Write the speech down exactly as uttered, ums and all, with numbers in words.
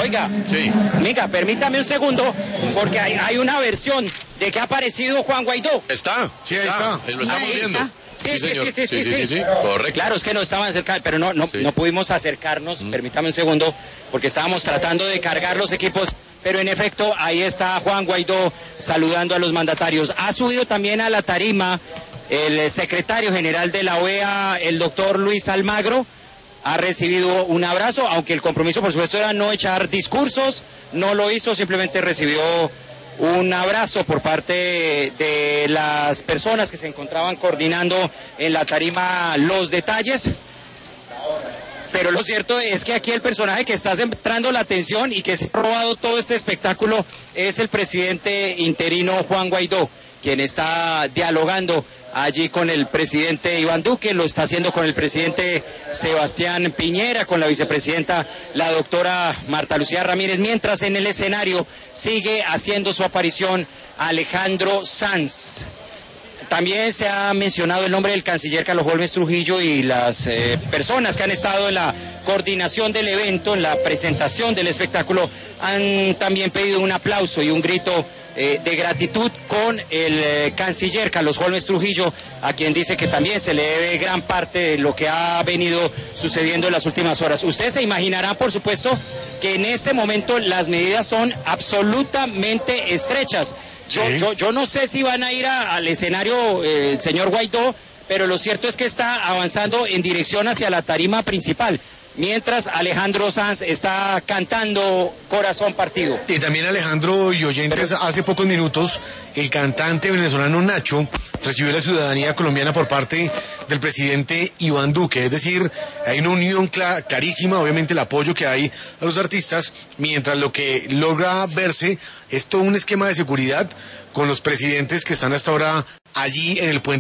Oiga, Sí. Mica, permítame un segundo, porque hay, hay una versión de que ha aparecido Juan Guaidó. ¿Está? Sí, ahí está. Eh, Lo estamos Ahí viendo. está. Sí, sí, señor. sí, sí, sí, sí, sí. sí, correcto. Claro, es que no estaban cerca, pero no, no, Sí. no pudimos acercarnos, permítame un segundo, porque estábamos tratando de cargar los equipos, pero en efecto, ahí está Juan Guaidó saludando a los mandatarios. Ha subido también a la tarima el secretario general de la O E A, el doctor Luis Almagro, ha recibido un abrazo, aunque el compromiso, por supuesto, era no echar discursos, no lo hizo, simplemente recibió un abrazo por parte de las personas que se encontraban coordinando en la tarima los detalles. Pero lo cierto es que aquí el personaje que está centrando la atención y que se ha robado todo este espectáculo es el presidente interino Juan Guaidó, quien está dialogando allí con el presidente Iván Duque, lo está haciendo con el presidente Sebastián Piñera, con la vicepresidenta, la doctora Marta Lucía Ramírez, mientras en el escenario sigue haciendo su aparición Alejandro Sanz. También se ha mencionado el nombre del canciller Carlos Holmes Trujillo y las eh, personas que han estado en la coordinación del evento, en la presentación del espectáculo, han también pedido un aplauso y un grito eh, de gratitud con el eh, canciller Carlos Holmes Trujillo, a quien dice que también se le debe gran parte de lo que ha venido sucediendo en las últimas horas. Ustedes se imaginarán, por supuesto, que en este momento las medidas son absolutamente estrechas. Yo, Sí. yo, yo no sé si van a ir a, al escenario eh, el señor Guaidó, pero lo cierto es que está avanzando en dirección hacia la tarima principal, mientras Alejandro Sanz está cantando Corazón Partido. Y también Alejandro y oyentes, hace pocos minutos el cantante venezolano Nacho recibió la ciudadanía colombiana por parte del presidente Iván Duque, es decir, hay una unión cla- clarísima, obviamente el apoyo que hay a los artistas, mientras lo que logra verse es todo un esquema de seguridad con los presidentes que están hasta ahora allí en el puente